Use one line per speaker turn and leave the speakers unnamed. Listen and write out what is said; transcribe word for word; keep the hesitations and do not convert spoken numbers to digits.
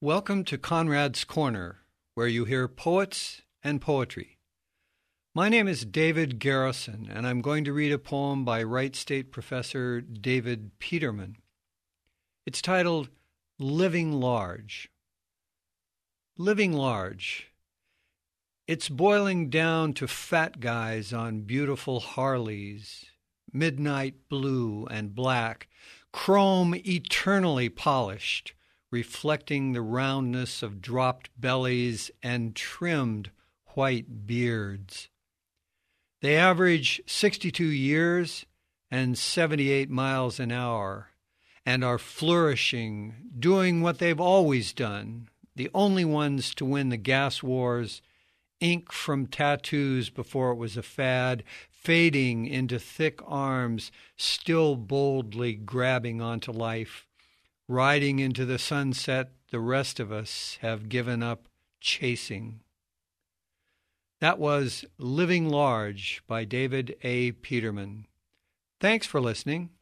Welcome to Conrad's Corner, where you hear poets and poetry. My name is David Garrison, and I'm going to read a poem by Wright State professor David Peterman. It's titled Living Large. Living large. It's boiling down to fat guys on beautiful Harleys, midnight blue and black, chrome eternally polished, reflecting the roundness of dropped bellies and trimmed white beards. They average sixty-two years and seventy-eight miles an hour and are flourishing, doing what they've always done, the only ones to win the gas wars, ink from tattoos before it was a fad, fading into thick arms, still boldly grabbing onto life, riding into the sunset the rest of us have given up chasing. That was Living Large by David A. Peterman. Thanks for listening.